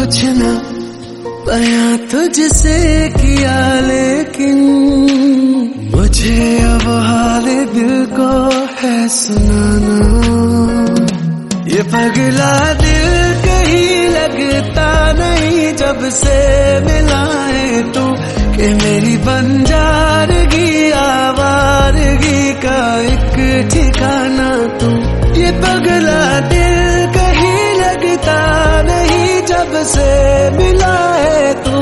कुछ न बयां तुझसे किया, लेकिन मुझे अब हाल दिल को है सुनाना। ये पगला दिल कहीं लगता नहीं जब से मिला है तू, कि मेरी बंजारगी आवारगी का एक ठिकाना तू। ये पगला दिल कहीं लगता नहीं जब से मिला है तू,